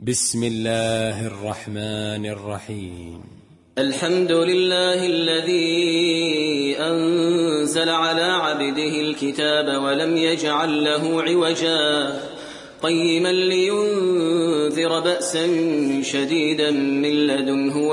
بسم الله الرحمن الرحيم. الحمد لله الذي أنزل على عبده الكتاب ولم يجعل له عوجا قيما لينذر بأسا شديدا من لدنه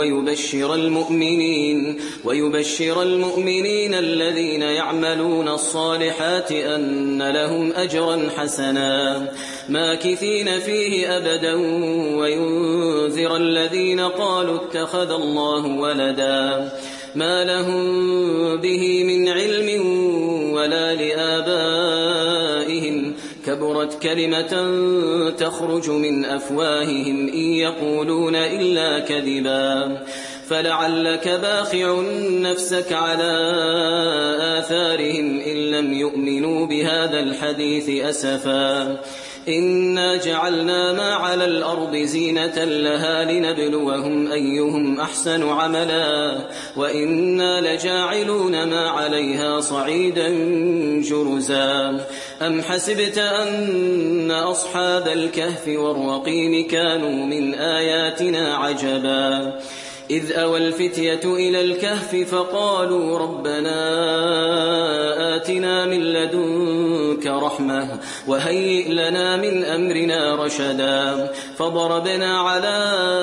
ويبشر المؤمنين الذين يعملون الصالحات أن لهم أجرا حسنا ماكثين فيه أبدا وينذر الذين قالوا اتخذ الله ولدا ما لهم به من علم ولا لآبائهم كبرت كلمة تخرج من أفواههم إن يقولون إلا كذبا فلعلك باخع نفسك على آثارهم إن لم يؤمنوا بهذا الحديث أسفا إنا جعلنا ما على الأرض زينة لها لنبلوهم أيهم أحسن عملا وإنا لجاعلون ما عليها صعيدا جرزا أم حسبت أن أصحاب الكهف والرقيم كانوا من آياتنا عجبا إذ أوى الفتية إلى الكهف فقالوا ربنا آتنا من لدنك رحمة وهيئ لنا من أمرنا رشدا فضربنا على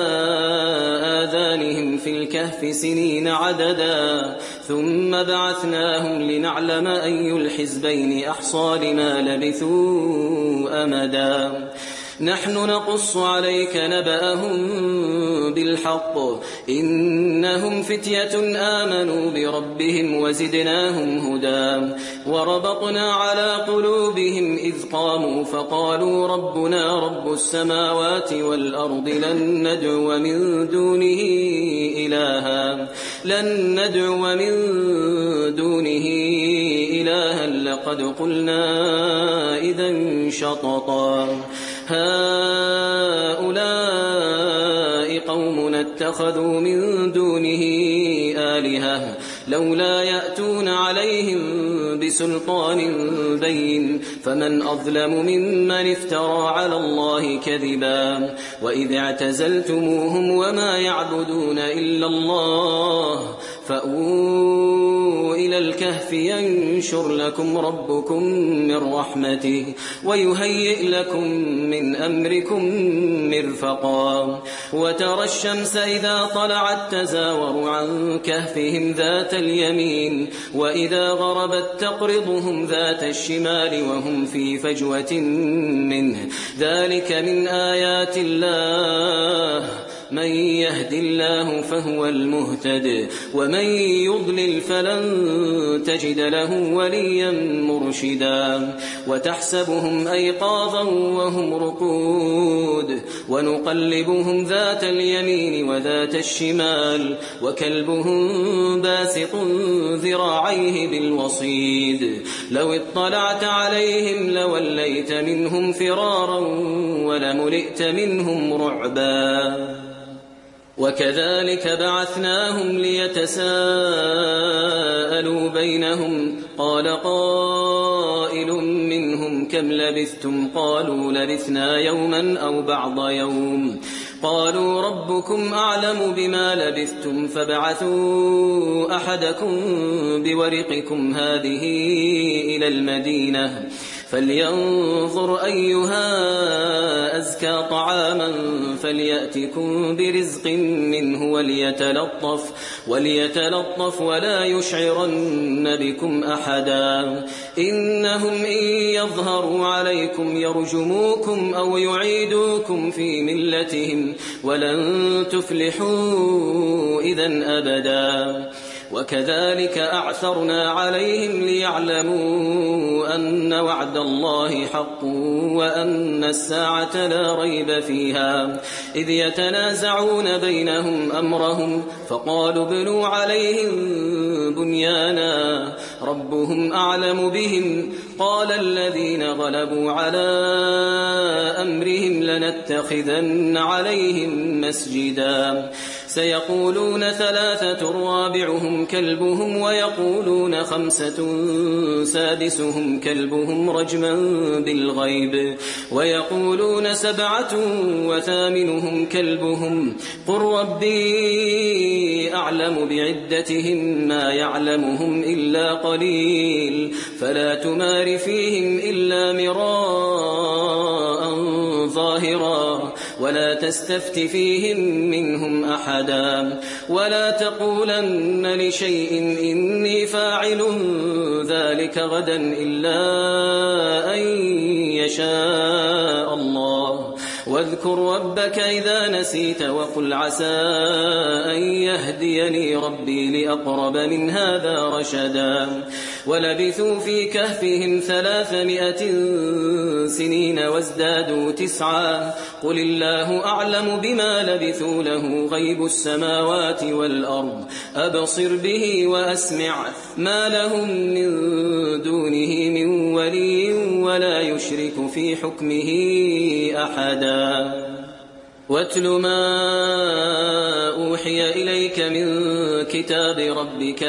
آذانهم في الكهف سنين عددا ثم بعثناهم لنعلم أي الحزبين أحصى لما لبثوا أمدا نحن نقص عليك نبأهم بالحق إنهم فتية آمنوا بربهم وزدناهم هدى وربطنا على قلوبهم إذ قاموا فقالوا ربنا رب السماوات والأرض لن ندعو من دونه إلها لقد قلنا إذا شططا هؤلاء قومنا اتخذوا من دونه آلهة لولا يأتون عليهم بسلطان بين فمن أظلم ممن افترى على الله كذبا وإذ اعتزلتموهم وما يعبدون إلا الله فأووا إلى الكهف ينشر لكم ربكم من رحمته ويهيئ لكم من أمركم مرفقا وترى الشمس إذا طلعت تزاور عن كهفهم ذات اليمين وإذا غربت تقرضهم ذات الشمال وهم في فجوة منه ذلك من آيات الله من يهد الله فهو المهتد ومن يضلل فلن تجد له وليا مرشدا وتحسبهم أيقاظا وهم رقود ونقلبهم ذات اليمين وذات الشمال وكلبهم باسط ذراعيه بالوصيد لو اطلعت عليهم لوليت منهم فرارا ولملئت منهم رعبا وكذلك بعثناهم ليتساءلوا بينهم قال قائل منهم كم لبثتم قالوا لبثنا يوما أو بعض يوم قالوا ربكم أعلم بما لبثتم فابعثوا أحدكم بورقكم هذه إلى المدينة فلينظر أيها أزكى طعاما فليأتكم برزق منه وليتلطف ولا يشعرن بكم أحدا إنهم إن يظهروا عليكم يرجموكم أو يعيدوكم في ملتهم ولن تفلحوا إذن أبدا وكذلك أعثرنا عليهم ليعلموا أن وعد الله حق وأن الساعة لا ريب فيها إذ يتنازعون بينهم أمرهم فقالوا ابنوا عليهم بنيانا ربهم أعلم بهم قال الذين غلبوا على أمرهم لنتخذن عليهم مسجدا سيقولون 3 رابعهم كلبهم ويقولون 5 سادسهم كلبهم رجما بالغيب ويقولون 7 وثامنهم كلبهم قل ربي أعلم بعدتهم ما يعلمهم إلا قليل فلا تمار فيهم إلا مراء ظاهرا ولا تستفت فيهم منهم أحدا ولا تقولن لشيء إني فاعل ذلك غدا إلا أن يشاء الله واذكر ربك إذا نسيت وقل عسى أن يهديني ربي لأقرب من هذا رشدا ولبثوا في كهفهم 300 سنين وازدادوا 9 قل الله أعلم بما لبثوا له غيب السماوات والأرض أبصر به وأسمع ما لهم من دونه من ولي ولا يشرك في حكمه أحدا واتل ما أوحي إليك من كتاب ربك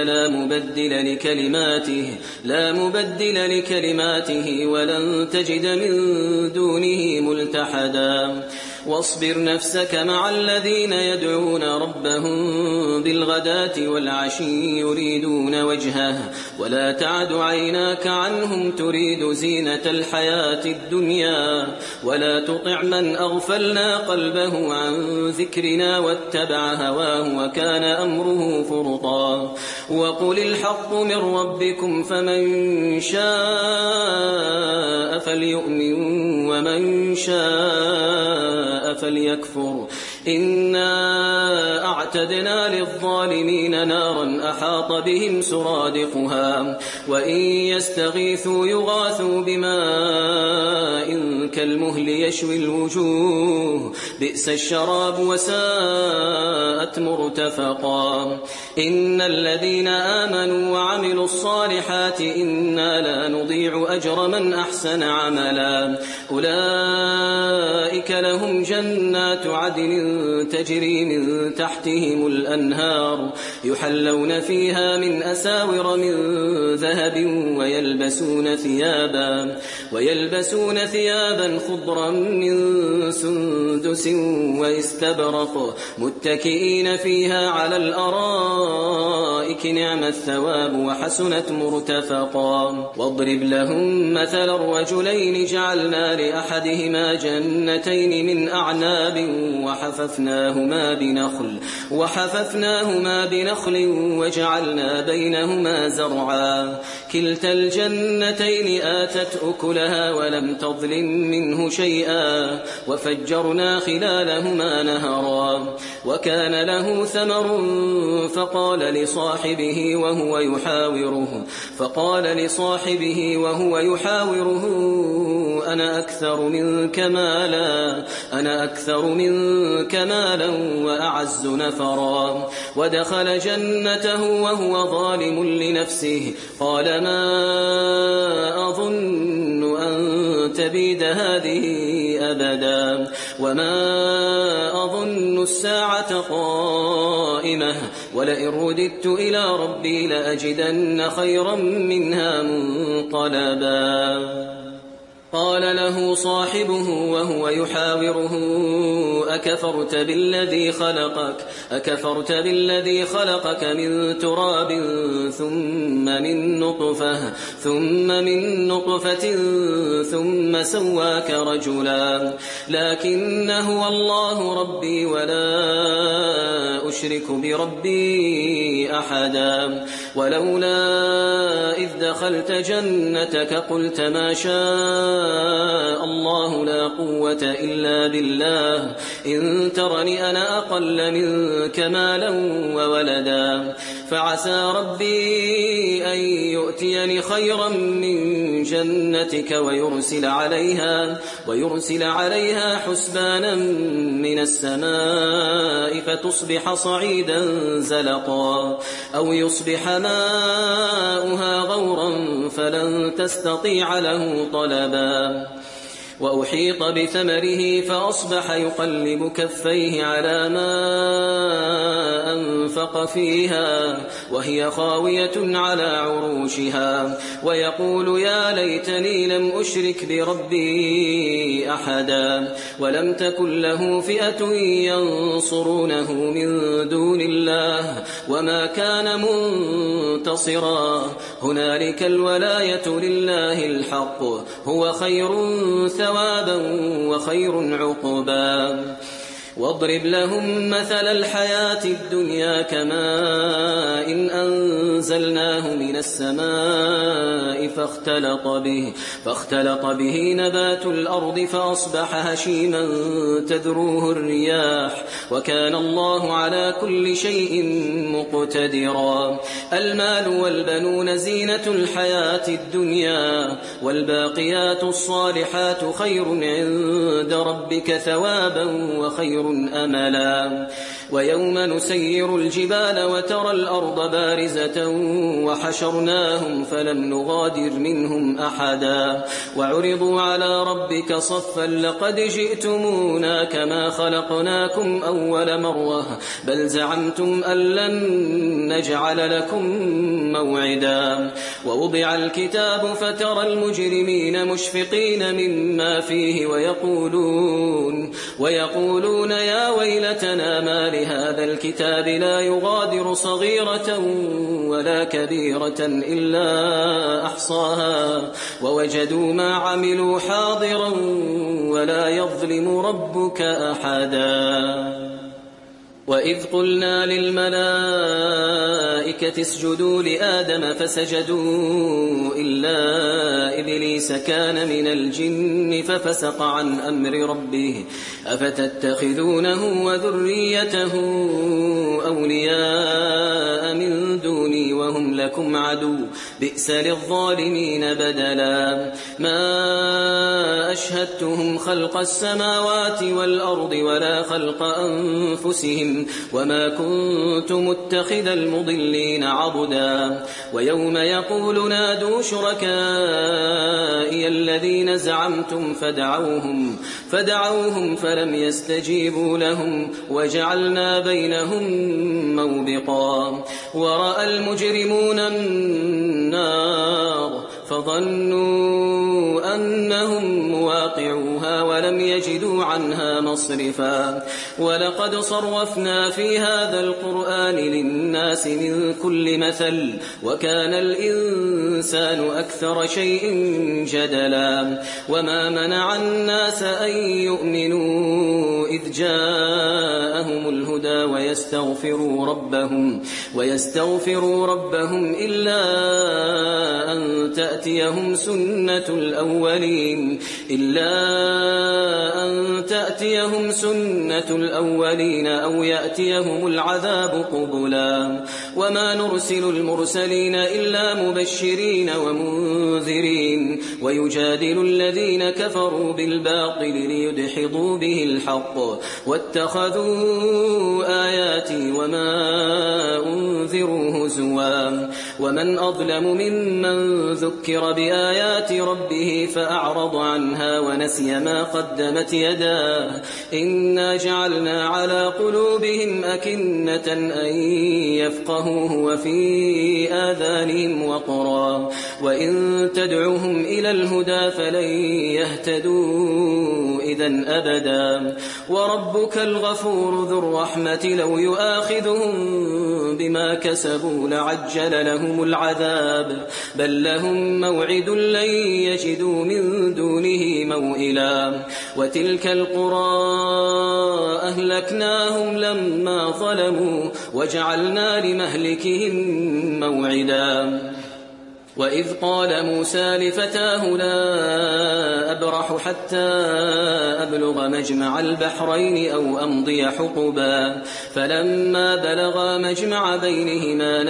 لا مبدل لكلماته ولن تجد من دونه ملتحدا واصبر نفسك مع الذين يدعون ربهم بالغداة والعشي يريدون وجهه ولا تعد عيناك عنهم تريد زينة الحياة الدنيا ولا تطع من أغفلنا قلبه عن ذكرنا واتبع هواه وكان أمره فرطا وقل الحق من ربكم فمن شاء فليؤمن ومن شاء فليكفر إنا أعتدنا للظالمين نارا أحاط بهم سرادقها وإن يستغيثوا يغاثوا بماء كالمهل يشوي الوجوه بئس الشراب وساءت مرتفقا إن الذين آمنوا وعملوا الصالحات إنا لا نضيع أجر من أحسن عملا أولئك لهم جنات عدن تجري من تحتهم الأنهار يحلون فيها من أساور من ذهب ويلبسون ثيابا خضرا من سندس واستبرق متكئين فيها على الأرائك نعم الثواب وحسنت مرتفقا واضرب لهم مثل الرجلين جعلنا لأحدهما جنتين من أعناب وحففناهما بنخل وجعلنا بينهما زرعا كلتا الجنتين آتت أكلها ولم تظلم منه شيئا وفجرنا خلالهما نهرا وكان له ثمر فقال لصاحبه وهو يحاوره أنا أكثر منك مالا وأعز نفرا ودخل جنته وهو ظالم لنفسه قال ما أظن أن تبيد هذه أبدا وما أظن الساعة قائمة ولئن رددت إلى ربي لأجدن خيرا منها منقلبا قال له صاحبه وهو يحاوره أكفرت بالذي خلقك من تراب ثم من نطفة ثم سواك رجلا لكن هو الله ربي ولا أشرك بربي أحدا ولولا إذ دخلت جنتك قلت ما شاء الله لا قوة إلا بالله إن ترني أنا أقل منك مالا وولدا فعسى ربي أن يؤتيني خيرا من جنتك ويرسل عليها حسبانا من السماء فتصبح صعيدا زلقا أو يصبح ماؤها غورا فلن تستطيع له طلبا وأحيط بثمره فأصبح يقلب كفيه على ما أنفق فيها وهي خاوية على عروشها ويقول يا ليتني لم أشرك بربي أحدا ولم تكن له فئة ينصرونه من دون الله وما كان منتصرا هنالك الولاية لله الحق هو خير ثوابا وخير عقبا واضرب لهم مثل الحياة الدنيا كماء إن أنزلناه من السماء فاختلط به نبات الأرض فأصبح هشيما تذروه الرياح وكان الله على كل شيء مقتدرا المال والبنون زينة الحياة الدنيا والباقيات الصالحات خير عند ربك ثوابا وخير أملا ويوم نسير الجبال وترى الأرض بارزة وحشرناهم فلم نغادر منهم أحدا وعرضوا على ربك صفا لقد جئتمونا كما خلقناكم أول مرة بل زعمتم أن لن نجعل لكم موعدا ووضع الكتاب فترى المجرمين مشفقين مما فيه ويقولون يا ويلتنا ما لهذا الكتاب لا يغادر صغيرة ولا كبيرة إلا أحصاها ووجدوا ما عملوا حاضرا ولا يظلم ربك أحدا وإذ قلنا للملائكة اسجدوا لآدم فسجدوا إلا إبليس كان من الجن ففسق عن أمر ربه أفتتخذونه وذريته أولياء من دوني وهم لكم عدو بئس للظالمين بدلا ما أشهدتهم خلق السماوات والأرض ولا خلق أنفسهم وما كنت متخذ المضلين عضدا ويوم يقول نادوا شركائي الذين زعمتم فدعوهم فلم يستجيبوا لهم وجعلنا بينهم موبقا ورأى المجرمون النار فظنوا أنهم مواقعوها ولم يجدوا عنها مصرفا ولقد صرفنا في هذا القرآن للناس من كل مثل وكان الإنسان أكثر شيء جدلا وما منع الناس أن يؤمنوا إذ جاءهم الهدى ويستغفروا ربهم إلا أن تأتيهم سنة الأولين أو يأتيهم العذاب قبلا وما نرسل المرسلين إلا مبشرين ومنذرين ويجادل الذين كفروا بالباطل ليدحضوا به الحق واتخذوا آياتي وما أنذروا هزوا ومن أظلم ممن ذكر بآيات ربه فأعرض عنها ونسي ما قدمت يداه إنا جعلنا على قلوبهم أكنة أن يفقهوه وفي آذانهم وقرا وإن تدعوهم إلى الهدى فلن يهتدوا إذن أبدا وربك الغفور ذو الرحمة لو يؤاخذهم بما كسبوا لعجل لهم العذاب بل لهم موعد لن يجدوا من دونه موئلا وتلك القرى أهلكناهم لما ظلموا وجعلنا لمهلكهم موعدا وإذ قال موسى لفتاه لا أبرح حتى أبلغ مجمع البحرين أو أمضي حقبا فلما بلغا مجمع بينهما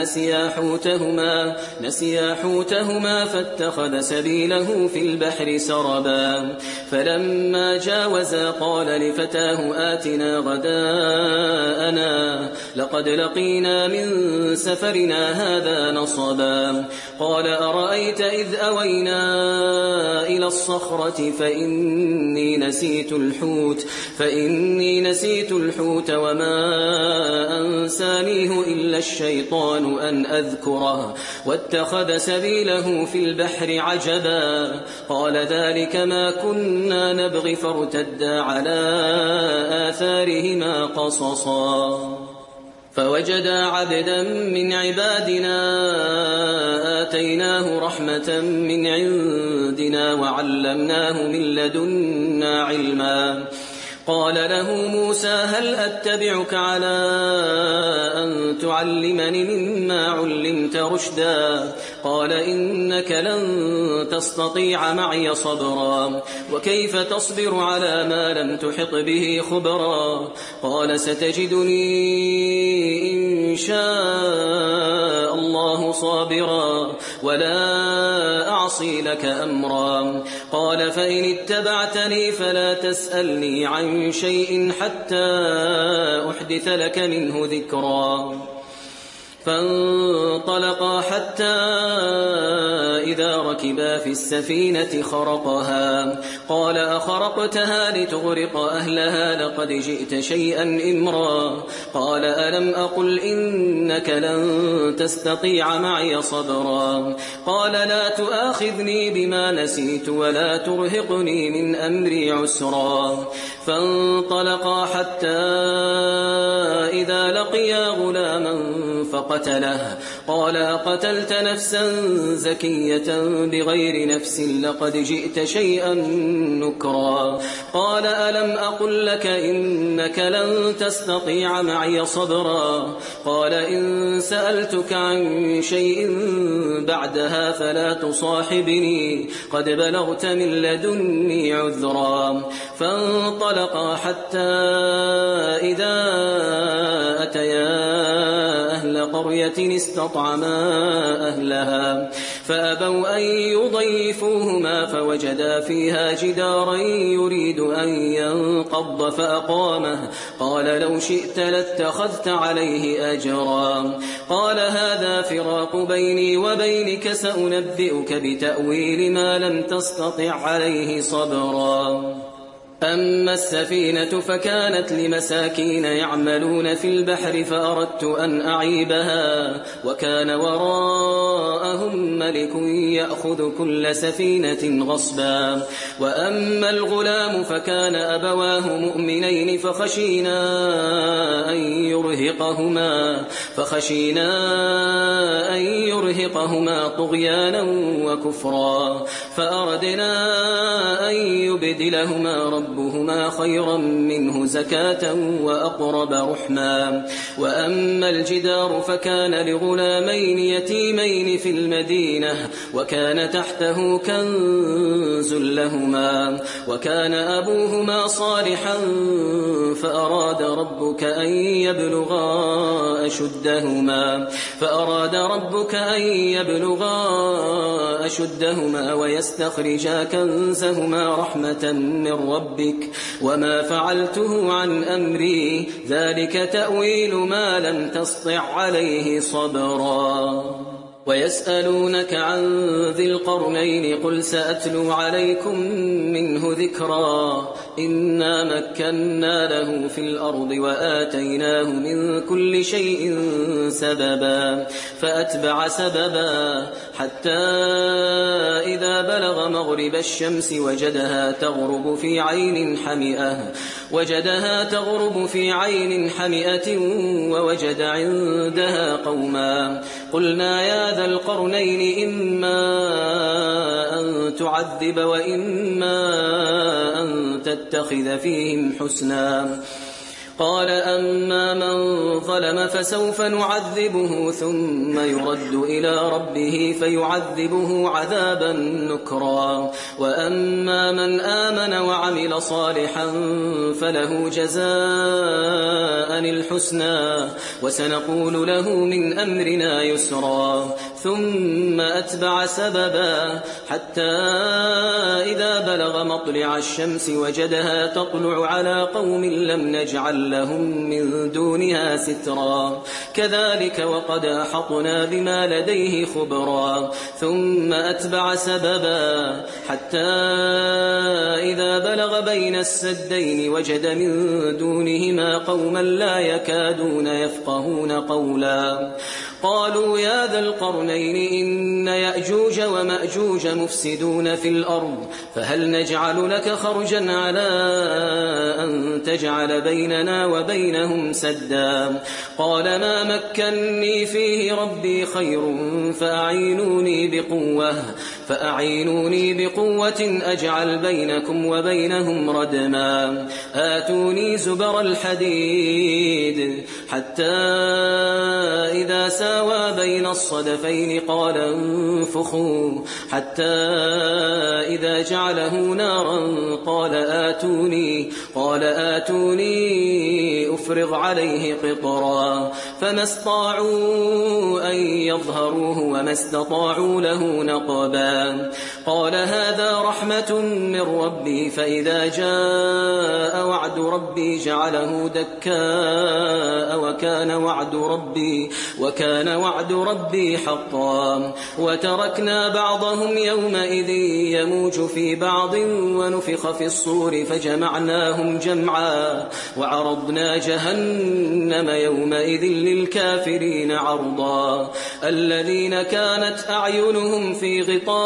نسيا حوتهما فاتخذ سبيله في البحر سربا فلما جاوزا قال لفتاه آتنا غداءنا لقد لقينا من سفرنا هذا نصبا قال أرأيت إذ أوينا إلى الصخرة فإني نسيت الحوت وما أنسانيه إلا الشيطان أن أذكره واتخذ سبيله في البحر عجبا قال ذلك ما كنا نبغي فارتدا على آثارهما قصصا فوجدا عبدا من عبادنا آتيناه رحمة من عندنا وعلمناه من لدنا علما قال له موسى هل أتبعك على أن تعلمني مما علمت رشدا قال إنك لن تستطيع معي صبرا وكيف تصبر على ما لم تحط به خبرا قال ستجدني إن شاء الله صابرا ولا أعصي لك أمرا قال فإن اتبعتني فلا تسألني عن شيء حتى أحدث لك منه ذكرا فانطلقا حتى إذا ركبا في السفينة خرقها قال أخرقتها لتغرق أهلها لقد جئت شيئا إمرا قال ألم أقل إنك لن تستطيع معي صبرا قال لا تؤاخذني بما نسيت ولا ترهقني من أمري عسرا فانطلقا حتى إذا لقيا غلاما فقتله قال أقتلت نفسا زكية بغير نفس لقد جئت شيئا نكرا قال ألم أقل لك إنك لن تستطيع معي صبرا قال إن سألتك عن شيء بعدها فلا تصاحبني قد بلغت من لدني عذرا فانطلقا حتى إذا أتيا أهل قرية استطعما أهلها فأبوا أن يضيفوهما فوجدا فيها جدارا يريد أن ينقض فأقامه قال لو شئت لاتخذت عليه أجرا قال هذا فراق بيني وبينك سأنبئك بتأويل ما لم تستطع عليه صبرا أما السفينة فكانت لمساكين يعملون في البحر فأردت أن أعيبها وكان وراءهم ملك يأخذ كل سفينة غصبا وأما الغلام فكان أبواه مؤمنين فخشينا أن يرهقهما طغيانا وكفرا فأردنا أن يبدلهما ربهما خيرا منه زكاة وأقرب رحما وأما الجدار فكان لغلامين يتيمين في المدينة وكان تحته كنز لهما وكان أبوهما صالحا فأراد ربك أن يبلغا أشدهما ويستخرجا كنزهما رحمة من ربك وما فعلته عن أمري ذلك تأويل ما لم تسطع عليه صبرا ويسألونك عن ذي القرنين قل سأتلو عليكم منه ذكرا إنا مكنا له في الأرض وآتيناه من كل شيء سببا فأتبع سببا حتى إذا بلغ مغرب الشمس وجدها تغرب في عين حمئة ووجد عندها قوما قلنا يا ذا القرنين إما أن تعذب وإما أن تتخذ فيهم حسنا قال أما من ظلم فسوف نعذبه ثم يرد إلى ربه فيعذبه عذابا نكرا وأما من آمن وعمل صالحا فله جزاء الحسنى وسنقول له من أمرنا يسرا ثم أتبع سببا حتى إذا بلغ مطلع الشمس وجدها تطلع على قوم لم نجعل لهم من دونها سترا كذلك وقد أحطنا بما لديه خبرا ثم أتبع سببا حتى إذا بلغ بين السدين وجد من دونهما قوما لا يكادون يفقهون قولا قالوا يا ذا القرنين إن يأجوج ومأجوج مفسدون في الأرض فهل نجعل لك خرجا على أن تجعل بيننا وبينهم سدا قال ما مكني فيه ربي خير فأعينوني بقوة أجعل بينكم وبينهم ردما آتوني زبر الحديد حتى إذا ساوى بين الصدفين قال انفخوا حتى إذا جعله نارا قال آتوني أفرغ عليه قطرا فما استطاعوا أن يظهروه وما استطاعوا له نقبا قال هذا رحمة من ربي فإذا جاء وعد ربي جعله دكاء وكان وعد ربي حقا وتركنا بعضهم يومئذ يموج في بعض ونفخ في الصور فجمعناهم جمعا وعرضنا جهنم يومئذ للكافرين عرضا الذين كانت أعينهم في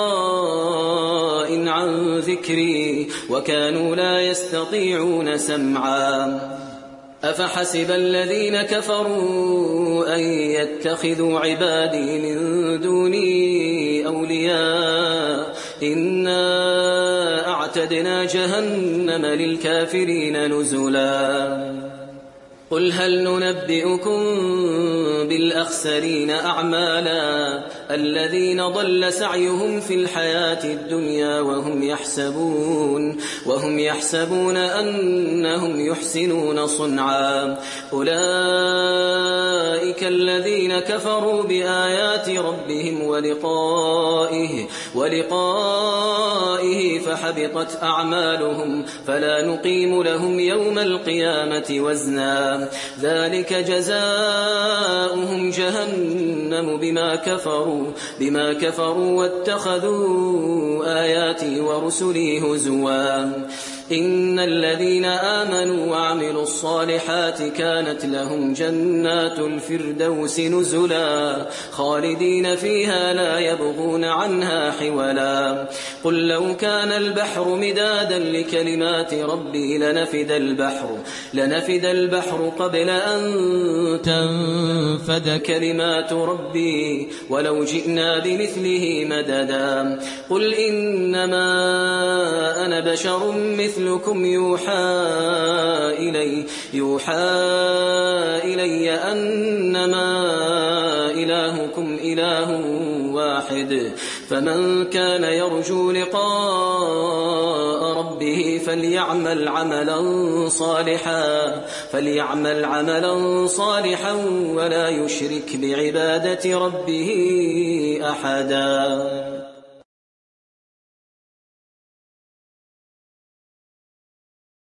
غطاء عن ذكري وكانوا لا يستطيعون سمعا أفحسب الذين كفروا أن يتخذوا عبادي من دوني أولياء إنا أعتدنا جهنم للكافرين نزلا قل هل ننبئكم بالأخسرين أعمالا الذين ضل سعيهم في الحياة الدنيا وهم يحسبون أنهم يحسنون صنعا أولئك الذين كفروا بآيات ربهم ولقائه فحبطت أعمالهم فلا نقيم لهم يوم القيامة وزنا ذلك جزاؤهم جهنم بما كفروا واتخذوا آياتي ورسلي هزوا إن الذين آمنوا وعملوا الصالحات كانت لهم جنات الفردوس نزلا خالدين فيها لا يبغون عنها حولا قل لو كان البحر مدادا لكلمات ربي لنفد البحر قبل أن تنفد كلمات ربي ولو جئنا بمثله مددا قل إنما أنا بشر مثلكم يوحى إلي أنما إلهكم إله واحد فمن كان يرجو لقاء ربه فليعمل عملا صالحا ولا يشرك بعبادة ربه أحدا